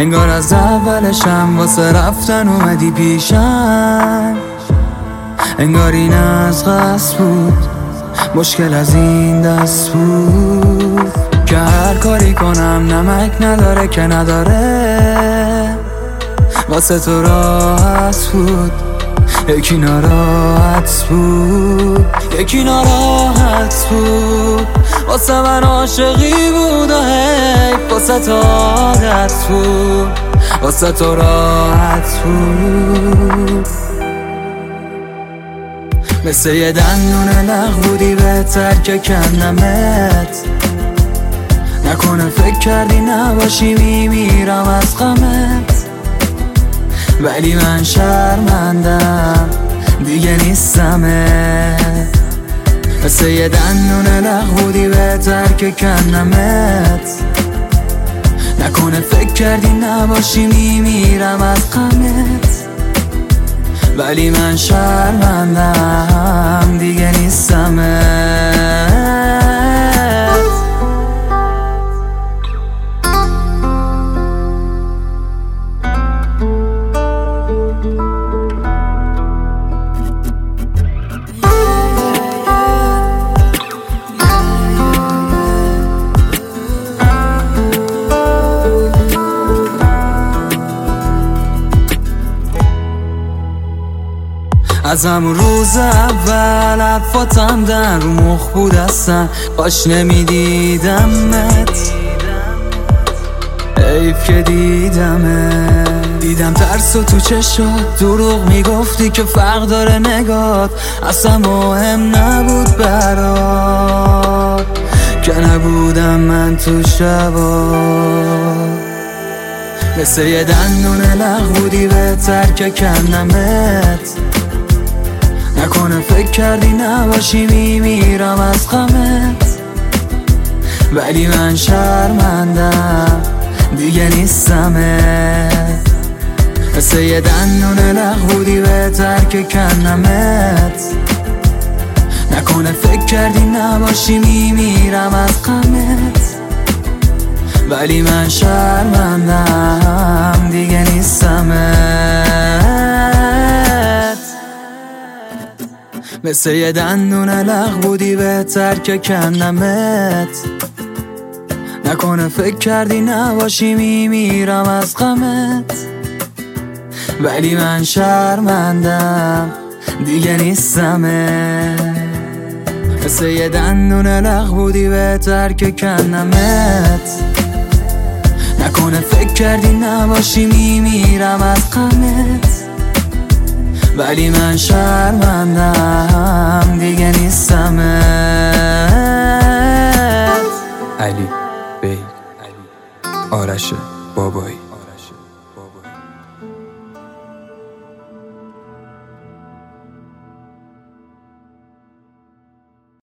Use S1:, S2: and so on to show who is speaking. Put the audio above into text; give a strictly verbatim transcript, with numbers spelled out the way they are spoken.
S1: انگار از اولشم واسه رفتن اومدی پیشم، انگار این از قصد بود، مشکل از این دست بود که هر کاری کنم نمک نداره که نداره. واسه تو راحت بود، یکی ناراحت بود، یکی ناراحت بود. واسه من عاشقی بود و حیف واسه تو عادت بود، واسه تو راحت بود. مثل یه دندون لغ بودی بهتر که کندمت. نکنه فکر کردی نباشی میمیرم از غمت، ولی من شرمندم دیگه نیستمت. مثل یه دندون لغ بودی بهتر که کندمت. نکنه فکر کردی نباشی میمیرم از غمت، ولی من شرمندم دیگه نیستمت. از همون روز اول حرفاتم در رو مخ بود اصلا، کاش نمیدیدمت، حیف که دیدمت. دیدم ترس و تو چشات، دروغ میگفتی که فرق داره نگات، اصلا مهم نبود برات که نبودم من تو شبات. مثل یه دندون لغ بودی بهتر که کندمت. نکنه فکر کردی نباشی میمیرم از غمت، ولی من شرمندم دیگه نیستمت. مثل یه دندون لغ بودی بهتر که کندمت. نکنه فکر کردی نباشی میمیرم از غمت، ولی من شرمندم دیگه نیستمت. مثل یه دندون لغ بودی بهتر که کندمت. نکنه فکر کردی نباشی میمیرم از غمت، ولی من شرمندم دیگه نیستمت. مثل یه دندون لغ بودی بهتر که کندمت. نکنه فکر کردی نباشی میمیرم از غمت، ولی من شرمندم دیگه نیستمت.
S2: علی بی آرش بابایی.